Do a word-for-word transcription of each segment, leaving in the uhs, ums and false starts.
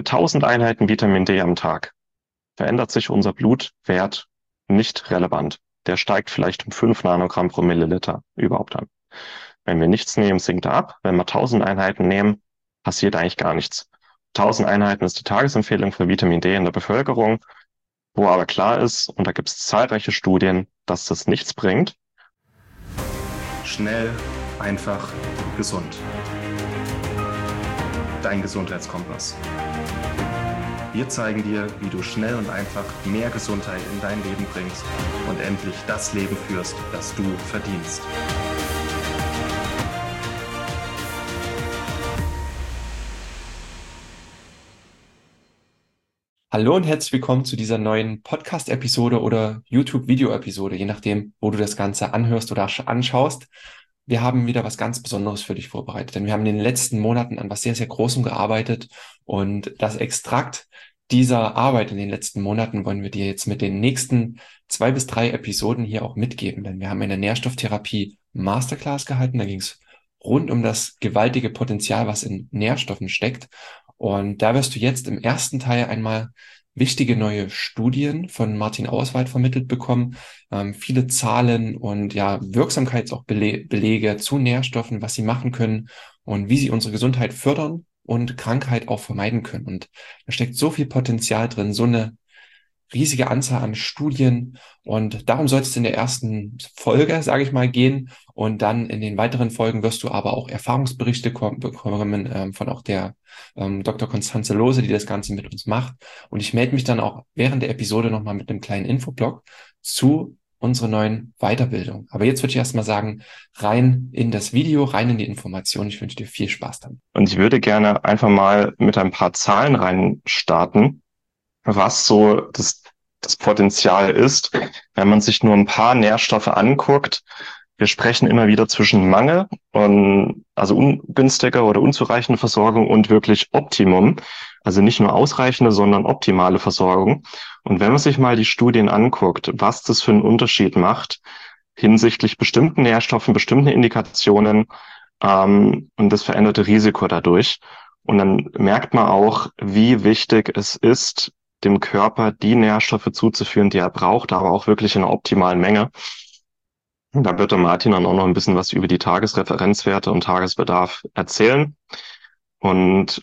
tausend Einheiten Vitamin D am Tag, verändert sich unser Blutwert nicht relevant. Der steigt vielleicht um fünf Nanogramm pro Milliliter überhaupt an. Wenn wir nichts nehmen, sinkt er ab. Wenn wir tausend Einheiten nehmen, passiert eigentlich gar nichts. tausend Einheiten ist die Tagesempfehlung für Vitamin D in der Bevölkerung, wo aber klar ist, und da gibt es zahlreiche Studien, dass das nichts bringt. Schnell, einfach, gesund. Dein Gesundheitskompass. Wir zeigen dir, wie du schnell und einfach mehr Gesundheit in dein Leben bringst und endlich das Leben führst, das du verdienst. Hallo und herzlich willkommen zu dieser neuen Podcast-Episode oder YouTube-Video-Episode, je nachdem, wo du das Ganze anhörst oder anschaust. Wir haben wieder was ganz Besonderes für dich vorbereitet, denn wir haben in den letzten Monaten an was sehr, sehr Großem gearbeitet und das Extrakt dieser Arbeit in den letzten Monaten wollen wir dir jetzt mit den nächsten zwei bis drei Episoden hier auch mitgeben, denn wir haben eine Nährstofftherapie Masterclass gehalten, da ging es rund um das gewaltige Potenzial, was in Nährstoffen steckt. Und da wirst du jetzt im ersten Teil einmal wichtige neue Studien von Martin Auswald vermittelt bekommen, ähm, viele Zahlen und ja Wirksamkeits auch Bele Belege zu Nährstoffen, was sie machen können und wie sie unsere Gesundheit fördern und Krankheit auch vermeiden können. Und da steckt so viel Potenzial drin, so eine riesige Anzahl an Studien und darum soll es in der ersten Folge, sage ich mal, gehen und dann in den weiteren Folgen wirst du aber auch Erfahrungsberichte bekommen ähm, von auch der ähm, Doktor Constanze Lohse, die das Ganze mit uns macht und ich melde mich dann auch während der Episode nochmal mit einem kleinen Infoblog zu unserer neuen Weiterbildung. Aber jetzt würde ich erstmal sagen, rein in das Video, rein in die Information. Ich wünsche dir viel Spaß dann. Und ich würde gerne einfach mal mit ein paar Zahlen rein starten, was so das, das Potenzial ist, wenn man sich nur ein paar Nährstoffe anguckt. Wir sprechen immer wieder zwischen Mangel und also ungünstiger oder unzureichende Versorgung und wirklich Optimum. Also nicht nur ausreichende, sondern optimale Versorgung. Und wenn man sich mal die Studien anguckt, was das für einen Unterschied macht hinsichtlich bestimmten Nährstoffen, bestimmten Indikationen ähm, und das veränderte Risiko dadurch. Und dann merkt man auch, wie wichtig es ist, dem Körper die Nährstoffe zuzuführen, die er braucht, aber auch wirklich in einer optimalen Menge. Da wird der Martin dann auch noch ein bisschen was über die Tagesreferenzwerte und Tagesbedarf erzählen. Und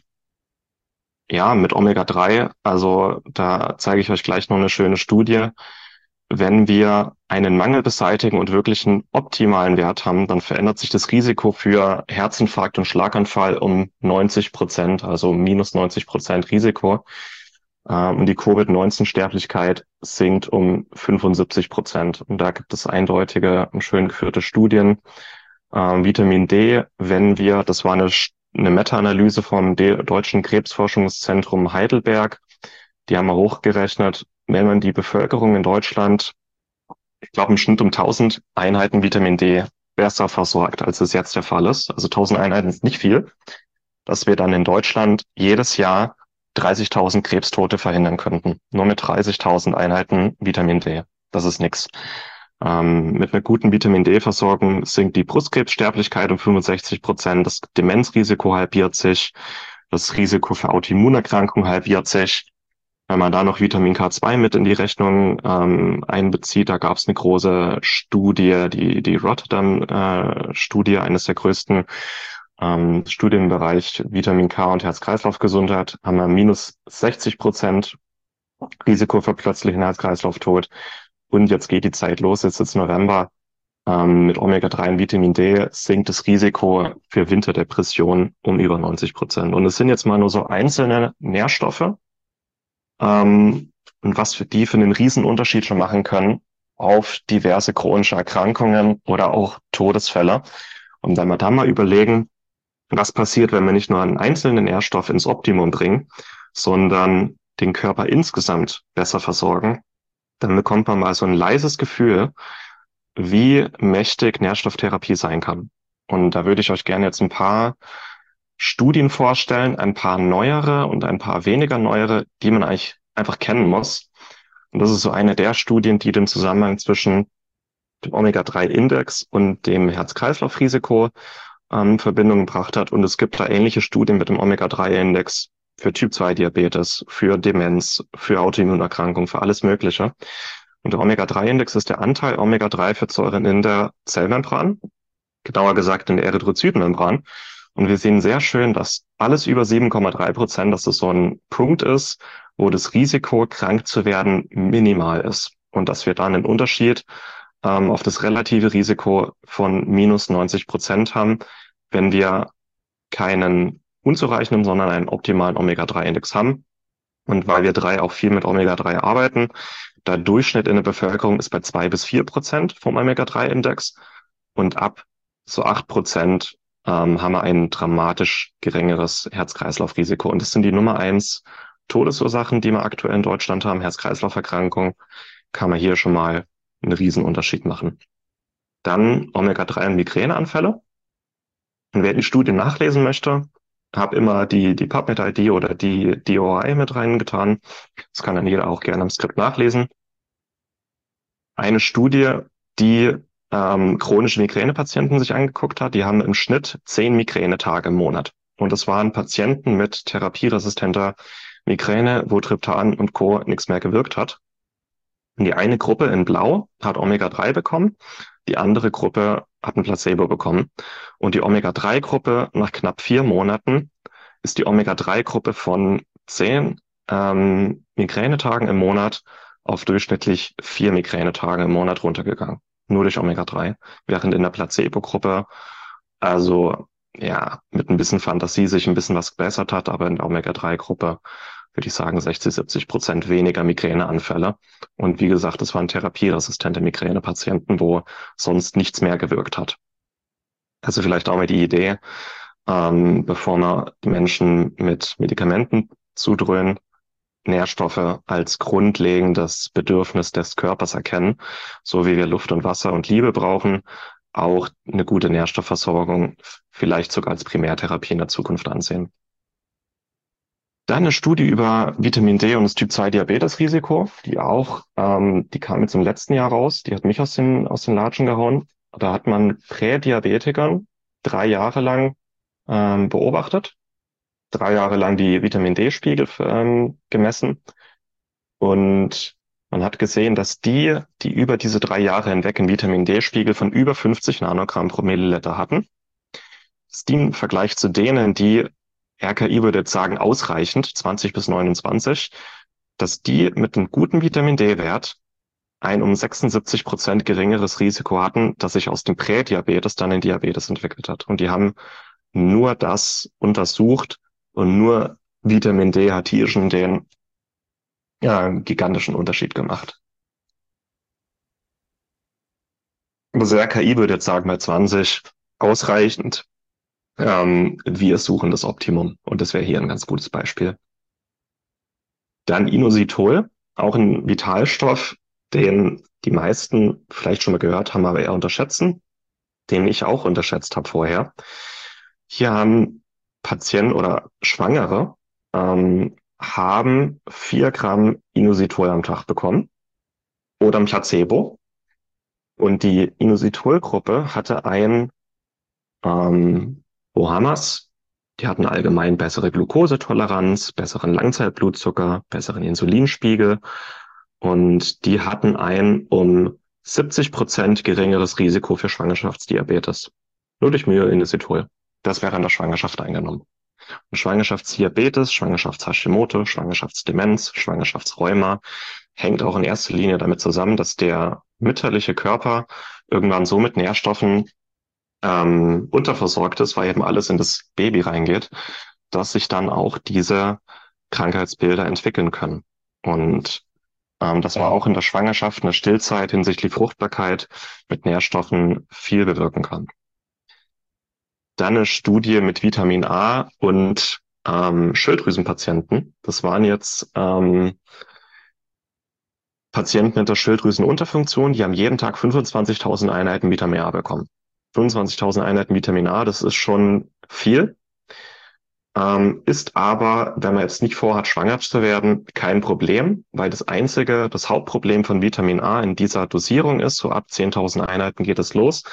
ja, mit Omega drei, also da zeige ich euch gleich noch eine schöne Studie. Wenn wir einen Mangel beseitigen und wirklich einen optimalen Wert haben, dann verändert sich das Risiko für Herzinfarkt und Schlaganfall um neunzig Prozent, also minus neunzig Prozent Risiko. Und die Covid neunzehn Sterblichkeit sinkt um fünfundsiebzig Prozent. Und da gibt es eindeutige und schön geführte Studien. Ähm, Vitamin D, wenn wir, das war eine, eine Meta-Analyse vom D Deutschen Krebsforschungszentrum Heidelberg, die haben wir hochgerechnet, wenn man die Bevölkerung in Deutschland, ich glaube im Schnitt um tausend Einheiten Vitamin D besser versorgt, als es jetzt der Fall ist. Also tausend Einheiten ist nicht viel, dass wir dann in Deutschland jedes Jahr dreißigtausend Krebstote verhindern könnten. Nur mit dreißigtausend Einheiten Vitamin D. Das ist nix. Ähm, mit einer guten Vitamin D-Versorgung sinkt die Brustkrebssterblichkeit um fünfundsechzig Prozent, das Demenzrisiko halbiert sich, das Risiko für Autoimmunerkrankungen halbiert sich. Wenn man da noch Vitamin K zwei mit in die Rechnung ähm, einbezieht, da gab es eine große Studie, die, die Rotterdam-Studie, äh, eines der größten ähm, Studienbereich Vitamin K und Herz-Kreislauf-Gesundheit, haben wir minus sechzig Prozent Risiko für plötzlichen Herz-Kreislauf-Tod. Und jetzt geht die Zeit los, jetzt ist November. Ähm, mit Omega drei und Vitamin D sinkt das Risiko für Winterdepression um über neunzig Prozent. Und es sind jetzt mal nur so einzelne Nährstoffe, ähm, und was für die für einen riesen Unterschied schon machen können auf diverse chronische Erkrankungen oder auch Todesfälle. Und wenn wir da mal überlegen, was passiert, wenn wir nicht nur einen einzelnen Nährstoff ins Optimum bringen, sondern den Körper insgesamt besser versorgen, dann bekommt man mal so ein leises Gefühl, wie mächtig Nährstofftherapie sein kann. Und da würde ich euch gerne jetzt ein paar Studien vorstellen, ein paar neuere und ein paar weniger neuere, die man eigentlich einfach kennen muss. Und das ist so eine der Studien, die den Zusammenhang zwischen dem Omega drei Index und dem Herz-Kreislauf-Risiko ähm, in Verbindung gebracht hat. Und es gibt da ähnliche Studien mit dem Omega drei Index für Typ zwei Diabetes, für Demenz, für Autoimmunerkrankungen, für alles Mögliche. Und der Omega drei Index ist der Anteil Omega drei Fettsäuren in der Zellmembran, genauer gesagt in der Erythrozytenmembran. Und wir sehen sehr schön, dass alles über sieben Komma drei Prozent, dass das so ein Punkt ist, wo das Risiko, krank zu werden, minimal ist. Und dass wir dann einen Unterschied ähm, auf das relative Risiko von minus neunzig Prozent haben, wenn wir keinen unzureichenden, sondern einen optimalen Omega drei Index haben. Und weil wir drei auch viel mit Omega drei arbeiten, der Durchschnitt in der Bevölkerung ist bei zwei bis vier Prozent vom Omega drei Index. Und ab so acht Prozent ähm, haben wir ein dramatisch geringeres Herz-Kreislauf-Risiko. Und das sind die Nummer eins Todesursachen, die wir aktuell in Deutschland haben. Herz-Kreislauf-Erkrankung, kann man hier schon mal einen Riesenunterschied machen. Dann Omega drei und Migräneanfälle. Und wer die Studie nachlesen möchte, habe immer die, die PubMed-I D oder die D O I mit reingetan. Das kann dann jeder auch gerne im Skript nachlesen. Eine Studie, die ähm, chronische Migränepatienten sich angeguckt hat, die haben im Schnitt zehn Migränetage im Monat. Und das waren Patienten mit therapieresistenter Migräne, wo Triptan und Co. nichts mehr gewirkt hat. Und die eine Gruppe in Blau hat Omega drei bekommen, die andere Gruppe hat ein Placebo bekommen. Und die Omega drei Gruppe nach knapp vier Monaten ist die Omega drei Gruppe von zehn ähm, Migränetagen im Monat auf durchschnittlich vier Migränetage im Monat runtergegangen. Nur durch Omega drei. Während in der Placebo-Gruppe, also ja, mit ein bisschen Fantasie sich ein bisschen was gebessert hat, aber in der Omega drei Gruppe würde ich sagen sechzig, siebzig Prozent weniger Migräneanfälle. Und wie gesagt, das waren therapieresistente Migränepatienten, wo sonst nichts mehr gewirkt hat. Also vielleicht auch mal die Idee, ähm, bevor wir die Menschen mit Medikamenten zudröhnen, Nährstoffe als grundlegendes Bedürfnis des Körpers erkennen, so wie wir Luft und Wasser und Liebe brauchen, auch eine gute Nährstoffversorgung vielleicht sogar als Primärtherapie in der Zukunft ansehen. Dann eine Studie über Vitamin D und das Typ zwei Diabetesrisiko, die auch, ähm, die kam jetzt im letzten Jahr raus, die hat mich aus den, aus den Latschen gehauen. Da hat man Prädiabetikern drei Jahre lang ähm, beobachtet, drei Jahre lang die Vitamin D-Spiegel ähm, gemessen und man hat gesehen, dass die, die über diese drei Jahre hinweg einen Vitamin D-Spiegel von über fünfzig Nanogramm pro Milliliter hatten, ist die im Vergleich zu denen, die R K I würde jetzt sagen ausreichend, zwanzig bis neunundzwanzig, dass die mit einem guten Vitamin D-Wert ein um sechsundsiebzig Prozent geringeres Risiko hatten, dass sich aus dem Prädiabetes dann ein Diabetes entwickelt hat. Und die haben nur das untersucht und nur Vitamin D hat hier schon den ja, gigantischen Unterschied gemacht. Also R K I würde jetzt sagen bei zwanzig ausreichend. Ähm, wir suchen das Optimum und das wäre hier ein ganz gutes Beispiel. Dann Inositol, auch ein Vitalstoff, den die meisten vielleicht schon mal gehört haben, aber eher unterschätzen, den ich auch unterschätzt habe vorher. Hier haben Patienten oder Schwangere ähm, haben vier Gramm Inositol am Tag bekommen oder ein Placebo. Und die Inositol-Gruppe hatte ein ähm, Ohamas, die hatten allgemein bessere Glukosetoleranz, besseren Langzeitblutzucker, besseren Insulinspiegel und die hatten ein um siebzig Prozent geringeres Risiko für Schwangerschaftsdiabetes. Nur durch Myoinositol. Das wäre in der Schwangerschaft eingenommen. Und Schwangerschaftsdiabetes, Schwangerschafts-Hashimoto, Schwangerschaftsdemenz, Schwangerschaftsrheuma hängt auch in erster Linie damit zusammen, dass der mütterliche Körper irgendwann so mit Nährstoffen ähm, unterversorgt ist, weil eben alles in das Baby reingeht, dass sich dann auch diese Krankheitsbilder entwickeln können. Und ähm, dass man auch in der Schwangerschaft, in der Stillzeit hinsichtlich Fruchtbarkeit mit Nährstoffen viel bewirken kann. Dann eine Studie mit Vitamin A und ähm, Schilddrüsenpatienten. Das waren jetzt ähm, Patienten mit der Schilddrüsenunterfunktion, die haben jeden Tag fünfundzwanzigtausend Einheiten Vitamin A bekommen. fünfundzwanzigtausend Einheiten Vitamin A, das ist schon viel, ähm, ist aber, wenn man jetzt nicht vorhat, schwanger zu werden, kein Problem, weil das einzige, das Hauptproblem von Vitamin A in dieser Dosierung ist, so ab zehntausend Einheiten geht es los,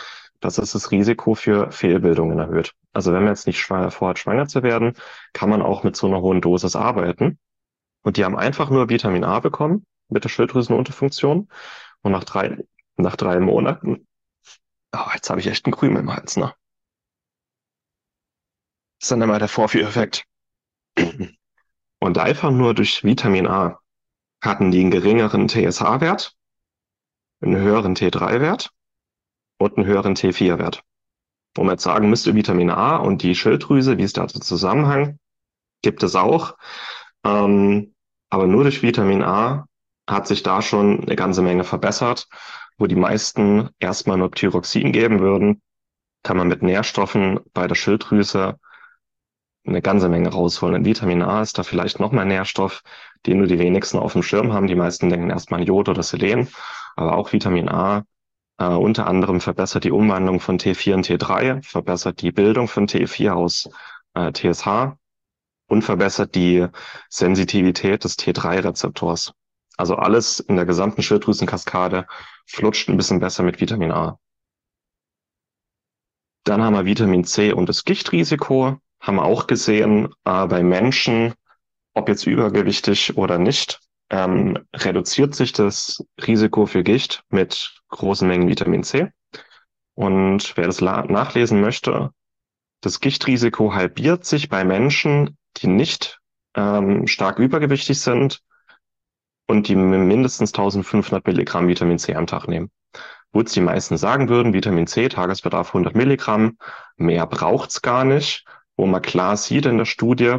dass es das Risiko für Fehlbildungen erhöht. Also wenn man jetzt nicht schwa- vorhat, schwanger zu werden, kann man auch mit so einer hohen Dosis arbeiten. Und die haben einfach nur Vitamin A bekommen mit der Schilddrüsenunterfunktion. Und nach drei, nach drei Monaten, oh, jetzt habe ich echt einen Krümel im Hals, ne? Das ist dann immer der Vorführeffekt. Und einfach nur durch Vitamin A hatten die einen geringeren T S H-Wert, einen höheren T drei Wert und einen höheren T vier Wert. Wo man jetzt sagen müsste, Vitamin A und die Schilddrüse, wie ist da der Zusammenhang? Gibt es auch. Ähm, aber nur durch Vitamin A hat sich da schon eine ganze Menge verbessert. Wo die meisten erstmal nur Thyroxin geben würden, kann man mit Nährstoffen bei der Schilddrüse eine ganze Menge rausholen. Und Vitamin A ist da vielleicht noch mal ein Nährstoff, den nur die wenigsten auf dem Schirm haben. Die meisten denken erstmal an Jod oder Selen, aber auch Vitamin A äh, unter anderem verbessert die Umwandlung von T vier in T drei, verbessert die Bildung von T vier aus äh, T S H und verbessert die Sensitivität des T drei Rezeptors. Also alles in der gesamten Schilddrüsenkaskade flutscht ein bisschen besser mit Vitamin A. Dann haben wir Vitamin C und das Gichtrisiko. Haben wir auch gesehen, äh, bei Menschen, ob jetzt übergewichtig oder nicht, ähm, reduziert sich das Risiko für Gicht mit großen Mengen Vitamin C. Und wer das nachlesen möchte, das Gichtrisiko halbiert sich bei Menschen, die nicht ähm, stark übergewichtig sind und die mindestens eintausendfünfhundert Milligramm Vitamin C am Tag nehmen. Wo jetzt die meisten sagen würden, Vitamin C, Tagesbedarf hundert Milligramm, mehr braucht's gar nicht. Wo man klar sieht in der Studie,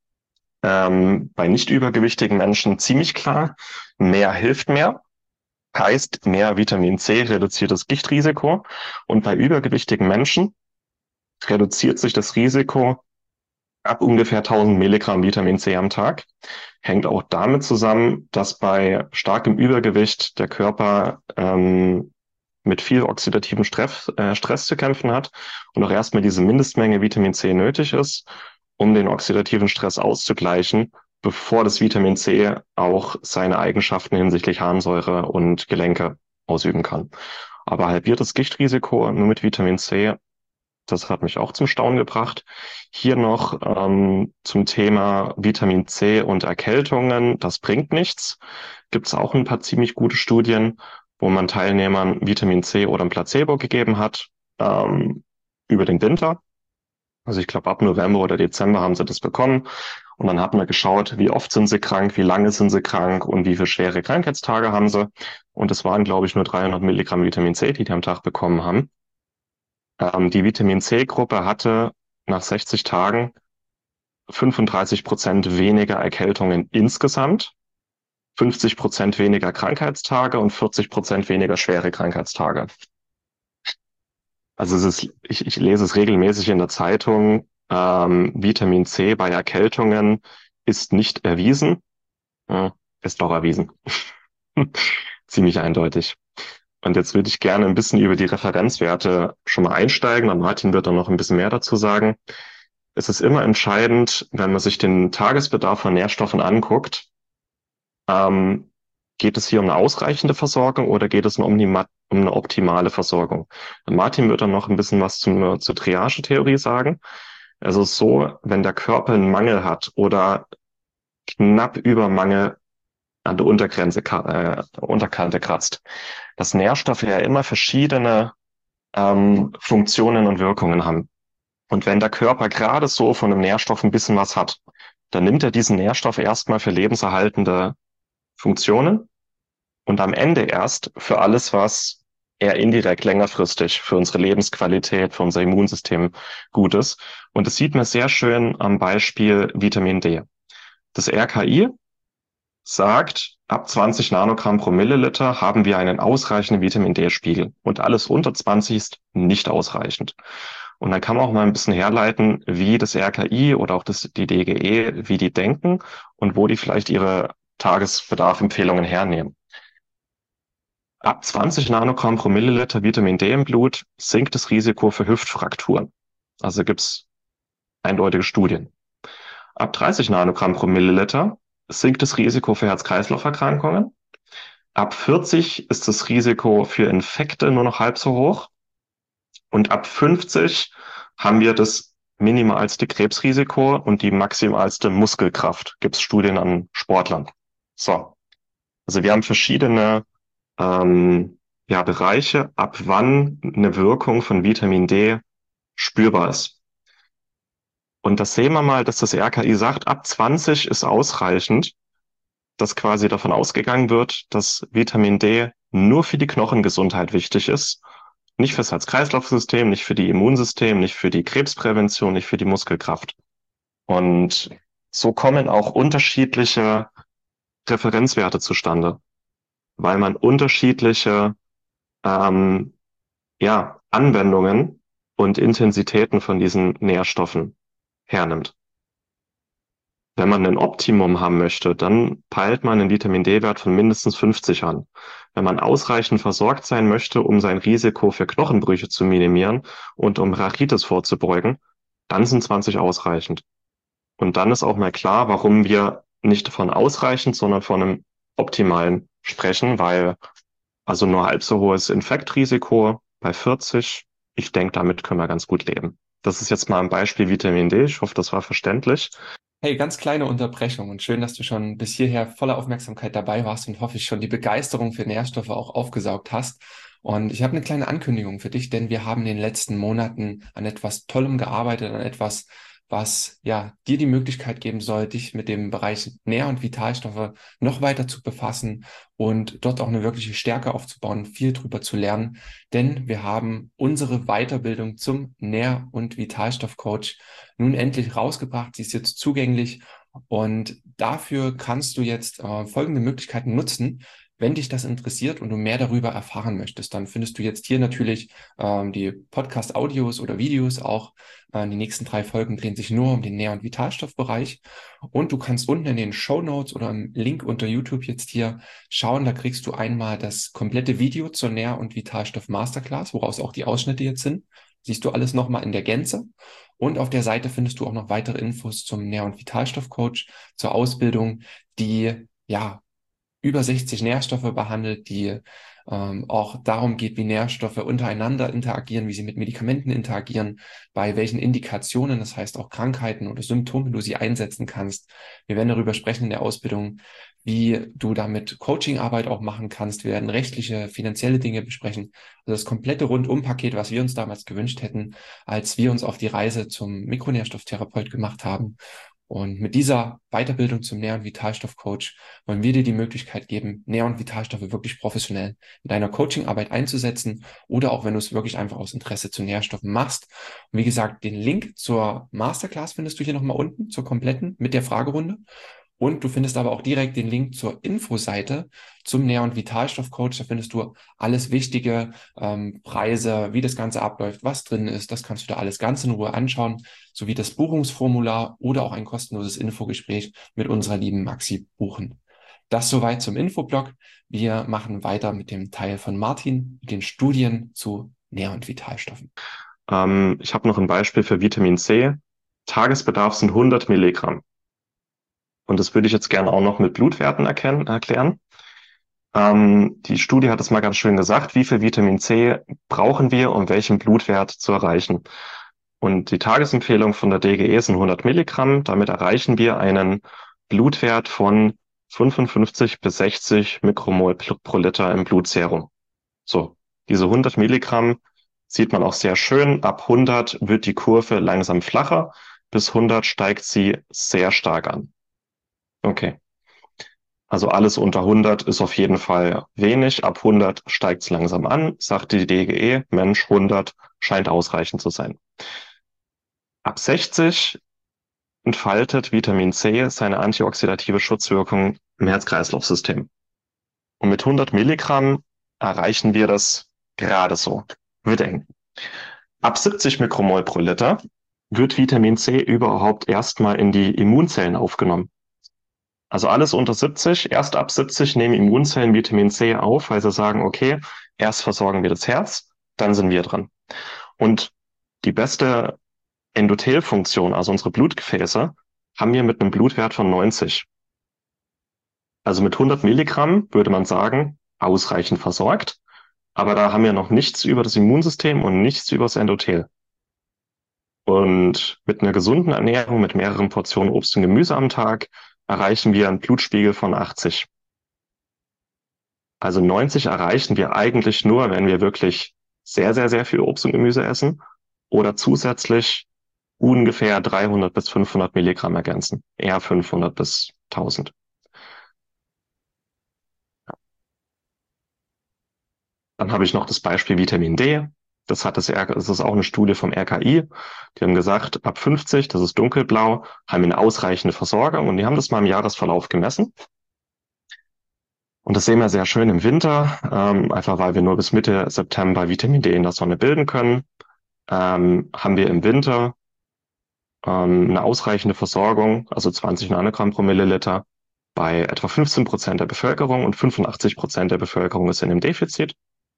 ähm, bei nicht übergewichtigen Menschen ziemlich klar, mehr hilft mehr. Heißt, mehr Vitamin C reduziert das Gichtrisiko. Und bei übergewichtigen Menschen reduziert sich das Risiko ab ungefähr tausend Milligramm Vitamin C am Tag. Hängt auch damit zusammen, dass bei starkem Übergewicht der Körper ähm, mit viel oxidativem Stress, äh, Stress zu kämpfen hat und auch erstmal diese Mindestmenge Vitamin C nötig ist, um den oxidativen Stress auszugleichen, bevor das Vitamin C auch seine Eigenschaften hinsichtlich Harnsäure und Gelenke ausüben kann. Aber halbiertes Gichtrisiko nur mit Vitamin C, das hat mich auch zum Staunen gebracht. Hier noch ähm, zum Thema Vitamin C und Erkältungen. Das bringt nichts. Gibt es auch ein paar ziemlich gute Studien, wo man Teilnehmern Vitamin C oder ein Placebo gegeben hat ähm, über den Winter. Also ich glaube, ab November oder Dezember haben sie das bekommen. Und dann hat man geschaut, wie oft sind sie krank, wie lange sind sie krank und wie viele schwere Krankheitstage haben sie. Und es waren, glaube ich, nur dreihundert Milligramm Vitamin C, die die am Tag bekommen haben. Ähm, die Vitamin C-Gruppe hatte nach sechzig Tagen fünfunddreißig Prozent weniger Erkältungen insgesamt, fünfzig Prozent weniger Krankheitstage und vierzig Prozent weniger schwere Krankheitstage. Also es ist, ich, ich lese es regelmäßig in der Zeitung, ähm, Vitamin C bei Erkältungen ist nicht erwiesen. Ja, ist doch erwiesen. Ziemlich eindeutig. Und jetzt würde ich gerne ein bisschen über die Referenzwerte schon mal einsteigen. Und Martin wird dann noch ein bisschen mehr dazu sagen. Es ist immer entscheidend, wenn man sich den Tagesbedarf von Nährstoffen anguckt, ähm, geht es hier um eine ausreichende Versorgung oder geht es nur um, die, um eine optimale Versorgung? Und Martin wird dann noch ein bisschen was zum, zur Triage-Theorie sagen. Also so, wenn der Körper einen Mangel hat oder knapp über Mangel an der Untergrenze, äh, Unterkante kratzt, dass Nährstoffe ja immer verschiedene ähm, Funktionen und Wirkungen haben. Und wenn der Körper gerade so von einem Nährstoff ein bisschen was hat, dann nimmt er diesen Nährstoff erstmal für lebenserhaltende Funktionen und am Ende erst für alles, was eher indirekt längerfristig für unsere Lebensqualität, für unser Immunsystem gut ist. Und das sieht man sehr schön am Beispiel Vitamin D. Das R K I sagt, ab zwanzig Nanogramm pro Milliliter haben wir einen ausreichenden Vitamin D-Spiegel und alles unter zwanzig ist nicht ausreichend. Und dann kann man auch mal ein bisschen herleiten, wie das R K I oder auch das, die D G E, wie die denken und wo die vielleicht ihre Tagesbedarfempfehlungen hernehmen. Ab zwanzig Nanogramm pro Milliliter Vitamin D im Blut sinkt das Risiko für Hüftfrakturen. Also gibt's eindeutige Studien. Ab dreißig Nanogramm pro Milliliter sinkt das Risiko für Herz-Kreislauf-Erkrankungen. Ab vierzig ist das Risiko für Infekte nur noch halb so hoch. Und ab fünfzig haben wir das minimalste Krebsrisiko und die maximalste Muskelkraft. Gibt es Studien an Sportlern. So, also wir haben verschiedene ähm, ja, Bereiche, ab wann eine Wirkung von Vitamin D spürbar ist. Und das sehen wir mal, dass das R K I sagt, ab zwanzig ist ausreichend, dass quasi davon ausgegangen wird, dass Vitamin D nur für die Knochengesundheit wichtig ist. Nicht fürs Herz-Kreislauf-System, nicht für die Immunsystem, nicht für die Krebsprävention, nicht für die Muskelkraft. Und so kommen auch unterschiedliche Referenzwerte zustande, weil man unterschiedliche ähm, ja, Anwendungen und Intensitäten von diesen Nährstoffen hernimmt. Wenn man ein Optimum haben möchte, dann peilt man einen Vitamin D-Wert von mindestens fünfzig an. Wenn man ausreichend versorgt sein möchte, um sein Risiko für Knochenbrüche zu minimieren und um Rachitis vorzubeugen, dann sind zwanzig ausreichend. Und dann ist auch mal klar, warum wir nicht von ausreichend, sondern von einem optimalen sprechen, weil also nur halb so hohes Infektrisiko bei vierzig, ich denke, damit können wir ganz gut leben. Das ist jetzt mal ein Beispiel Vitamin D. Ich hoffe, das war verständlich. Hey, ganz kleine Unterbrechung und schön, dass du schon bis hierher voller Aufmerksamkeit dabei warst und hoffe ich schon die Begeisterung für Nährstoffe auch aufgesaugt hast. Und ich habe eine kleine Ankündigung für dich, denn wir haben in den letzten Monaten an etwas Tollem gearbeitet, an etwas, was ja dir die Möglichkeit geben soll, dich mit dem Bereich Nähr- und Vitalstoffe noch weiter zu befassen und dort auch eine wirkliche Stärke aufzubauen, viel drüber zu lernen. Denn wir haben unsere Weiterbildung zum Nähr- und Vitalstoffcoach nun endlich rausgebracht. Sie ist jetzt zugänglich und dafür kannst du jetzt äh, folgende Möglichkeiten nutzen. Wenn dich das interessiert und du mehr darüber erfahren möchtest, dann findest du jetzt hier natürlich ähm, die Podcast-Audios oder Videos auch. Äh, die nächsten drei Folgen drehen sich nur um den Nähr- und Vitalstoffbereich. Und du kannst unten in den Shownotes oder im Link unter YouTube jetzt hier schauen. Da kriegst du einmal das komplette Video zur Nähr- und Vitalstoff Masterclass, woraus auch die Ausschnitte jetzt sind. Siehst du alles nochmal in der Gänze. Und auf der Seite findest du auch noch weitere Infos zum Nähr- und Vitalstoffcoach, zur Ausbildung, die ja über sechzig Nährstoffe behandelt, die ähm, auch darum geht, wie Nährstoffe untereinander interagieren, wie sie mit Medikamenten interagieren, bei welchen Indikationen, das heißt auch Krankheiten oder Symptomen, du sie einsetzen kannst. Wir werden darüber sprechen in der Ausbildung, wie du damit Coachingarbeit auch machen kannst. Wir werden rechtliche, finanzielle Dinge besprechen. Also das komplette Rundum-Paket, was wir uns damals gewünscht hätten, als wir uns auf die Reise zum Mikronährstofftherapeut gemacht haben. Und mit dieser Weiterbildung zum Nähr- und Vitalstoffcoach wollen wir dir die Möglichkeit geben, Nähr- und Vitalstoffe wirklich professionell in deiner Coachingarbeit einzusetzen oder auch wenn du es wirklich einfach aus Interesse zu Nährstoffen machst. Und wie gesagt, den Link zur Masterclass findest du hier nochmal unten, zur kompletten mit der Fragerunde. Und du findest aber auch direkt den Link zur Infoseite zum Nähr- und Vitalstoffcoach. Da findest du alles Wichtige, ähm, Preise, wie das Ganze abläuft, was drin ist. Das kannst du da alles ganz in Ruhe anschauen, sowie das Buchungsformular oder auch ein kostenloses Infogespräch mit unserer lieben Maxi buchen. Das soweit zum Infoblog. Wir machen weiter mit dem Teil von Martin, mit den Studien zu Nähr- und Vitalstoffen. Ähm, ich habe noch ein Beispiel für Vitamin C. Tagesbedarf sind hundert Milligramm. Und das würde ich jetzt gerne auch noch mit Blutwerten erkennen, erklären. Ähm, die Studie hat es mal ganz schön gesagt, wie viel Vitamin C brauchen wir, um welchen Blutwert zu erreichen. Und die Tagesempfehlung von der D G E sind hundert Milligramm. Damit erreichen wir einen Blutwert von fünfundfünfzig bis sechzig Mikromol pro Liter im Blutserum. So, diese hundert Milligramm sieht man auch sehr schön. Ab hundert wird die Kurve langsam flacher. Bis hundert steigt sie sehr stark an. Okay. Also alles unter hundert ist auf jeden Fall wenig. Ab hundert steigt es langsam an, sagt die D G E. Mensch, hundert scheint ausreichend zu sein. Ab sechzig entfaltet Vitamin C seine antioxidative Schutzwirkung im Herz-Kreislauf-System. Und mit hundert Milligramm erreichen wir das gerade so. Wird eng. Ab siebzig Mikromol pro Liter wird Vitamin C überhaupt erstmal in die Immunzellen aufgenommen. Also alles unter siebzig, erst ab siebzig nehmen Immunzellen Vitamin C auf, weil sie sagen, okay, erst versorgen wir das Herz, dann sind wir dran. Und die beste Endothelfunktion, also unsere Blutgefäße, haben wir mit einem Blutwert von neunzig. Also mit hundert Milligramm würde man sagen, ausreichend versorgt. Aber da haben wir noch nichts über das Immunsystem und nichts über das Endothel. Und mit einer gesunden Ernährung, mit mehreren Portionen Obst und Gemüse am Tag, erreichen wir einen Blutspiegel von achtzig. Also neunzig erreichen wir eigentlich nur, wenn wir wirklich sehr, sehr, sehr viel Obst und Gemüse essen oder zusätzlich ungefähr dreihundert bis fünfhundert Milligramm ergänzen. Eher fünfhundert bis tausend. Dann habe ich noch das Beispiel Vitamin D. Das hat das, R- das ist auch eine Studie vom R K I. Die haben gesagt, ab fünfzig, das ist dunkelblau, haben wir eine ausreichende Versorgung und die haben das mal im Jahresverlauf gemessen. Und das sehen wir sehr schön im Winter, ähm, einfach weil wir nur bis Mitte September Vitamin D in der Sonne bilden können. Ähm, haben wir im Winter ähm, eine ausreichende Versorgung, also zwanzig Nanogramm pro Milliliter, bei etwa fünfzehn Prozent der Bevölkerung und fünfundachtzig Prozent der Bevölkerung ist in einem Defizit.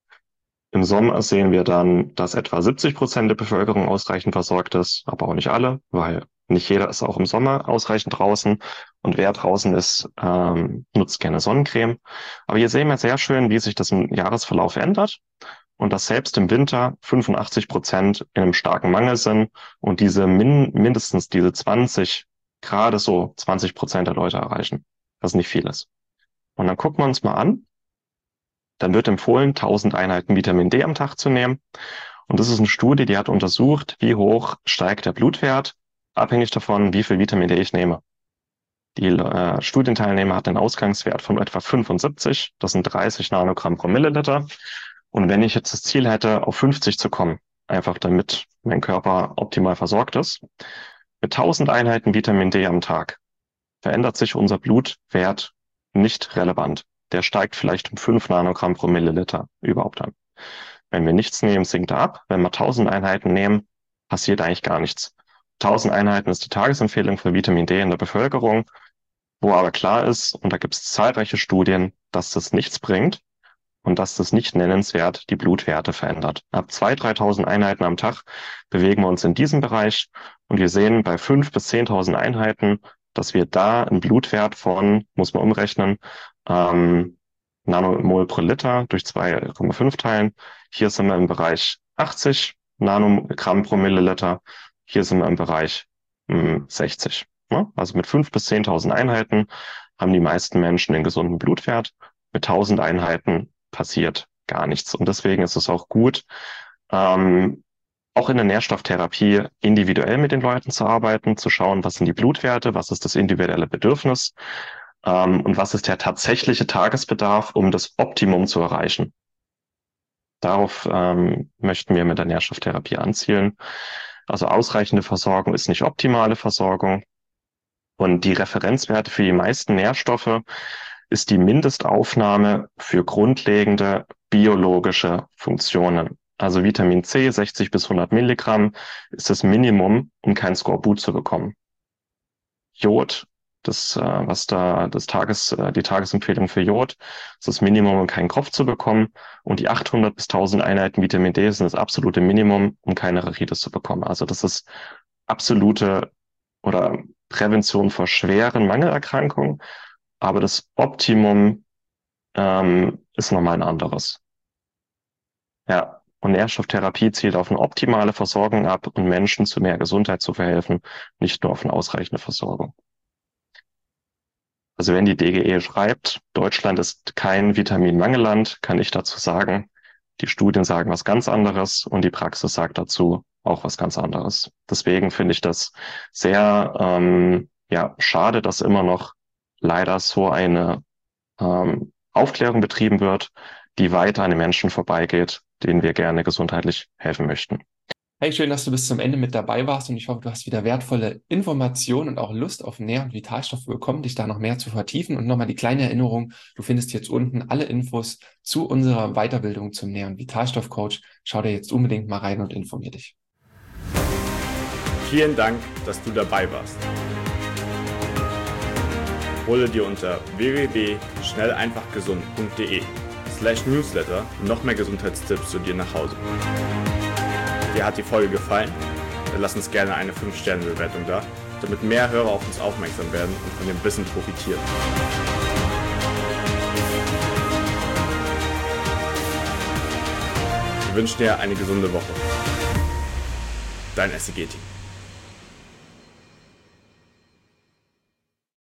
Im Sommer sehen wir dann, dass etwa siebzig Prozent der Bevölkerung ausreichend versorgt ist, aber auch nicht alle, weil nicht jeder ist auch im Sommer ausreichend draußen und wer draußen ist, ähm, nutzt gerne Sonnencreme. Aber hier sehen wir sehr schön, wie sich das im Jahresverlauf ändert und dass selbst im Winter fünfundachtzig Prozent in einem starken Mangel sind und diese min mindestens diese zwanzig, gerade so zwanzig Prozent der Leute erreichen, was nicht viel ist. Und dann gucken wir uns mal an, dann wird empfohlen, tausend Einheiten Vitamin D am Tag zu nehmen. Und das ist eine Studie, die hat untersucht, wie hoch steigt der Blutwert, abhängig davon, wie viel Vitamin D ich nehme. Die äh, Studienteilnehmer hatten einen Ausgangswert von etwa fünfundsiebzig, das sind dreißig Nanogramm pro Milliliter. Und wenn ich jetzt das Ziel hätte, auf fünfzig zu kommen, einfach damit mein Körper optimal versorgt ist, mit tausend Einheiten Vitamin D am Tag verändert sich unser Blutwert nicht relevant. Der steigt vielleicht um fünf Nanogramm pro Milliliter überhaupt an. Wenn wir nichts nehmen, sinkt er ab. Wenn wir tausend Einheiten nehmen, passiert eigentlich gar nichts. tausend Einheiten ist die Tagesempfehlung für Vitamin D in der Bevölkerung, wo aber klar ist, und da gibt es zahlreiche Studien, dass das nichts bringt und dass das nicht nennenswert die Blutwerte verändert. Ab zweitausend, dreitausend Einheiten am Tag bewegen wir uns in diesem Bereich und wir sehen bei fünftausend bis zehntausend Einheiten, dass wir da einen Blutwert von, muss man umrechnen, ähm, Nanomol pro Liter durch zwei Komma fünf teilen. Hier sind wir im Bereich achtzig Nanogramm pro Milliliter. Hier sind wir im Bereich mh, sechzig. Ne? Also mit fünftausend bis zehntausend Einheiten haben die meisten Menschen den gesunden Blutwert. Mit tausend Einheiten passiert gar nichts. Und deswegen ist es auch gut, ähm, auch in der Nährstofftherapie individuell mit den Leuten zu arbeiten, zu schauen, was sind die Blutwerte, was ist das individuelle Bedürfnis ähm, und was ist der tatsächliche Tagesbedarf, um das Optimum zu erreichen. Darauf ähm, möchten wir mit der Nährstofftherapie anzielen. Also ausreichende Versorgung ist nicht optimale Versorgung. Und die Referenzwerte für die meisten Nährstoffe ist die Mindestaufnahme für grundlegende biologische Funktionen. Also Vitamin C, sechzig bis hundert Milligramm, ist das Minimum, um kein Skorbut zu bekommen. Jod, das, äh, was da das Tages, äh, die Tagesempfehlung für Jod, ist das Minimum, um keinen Kopf zu bekommen. Und die achthundert bis tausend Einheiten Vitamin D sind das absolute Minimum, um keine Arthritis zu bekommen. Also das ist absolute oder Prävention vor schweren Mangelerkrankungen. Aber das Optimum ähm, ist nochmal ein anderes. Ja, und Nährstofftherapie zielt auf eine optimale Versorgung ab und Menschen zu mehr Gesundheit zu verhelfen, nicht nur auf eine ausreichende Versorgung. Also wenn die D G E schreibt, Deutschland ist kein Vitaminmangelland, kann ich dazu sagen, die Studien sagen was ganz anderes und die Praxis sagt dazu auch was ganz anderes. Deswegen finde ich das sehr ähm, ja, schade, dass immer noch leider so eine ähm, Aufklärung betrieben wird, die weiter an den Menschen vorbeigeht, denen wir gerne gesundheitlich helfen möchten. Hey, schön, dass du bis zum Ende mit dabei warst und ich hoffe, du hast wieder wertvolle Informationen und auch Lust auf Nähr- und Vitalstoffe bekommen, dich da noch mehr zu vertiefen. Und nochmal die kleine Erinnerung, du findest jetzt unten alle Infos zu unserer Weiterbildung zum Nähr- und Vitalstoffcoach. Schau dir jetzt unbedingt mal rein und informier dich. Vielen Dank, dass du dabei warst. Hole dir unter w w w punkt schnell einfach gesund punkt de slash newsletter noch mehr Gesundheitstipps zu dir nach Hause. Dir hat die Folge gefallen? Dann lass uns gerne eine fünf Sterne Bewertung da, damit mehr Hörer auf uns aufmerksam werden und von dem Wissen profitieren. Wir wünschen dir eine gesunde Woche. Dein S C G-Team.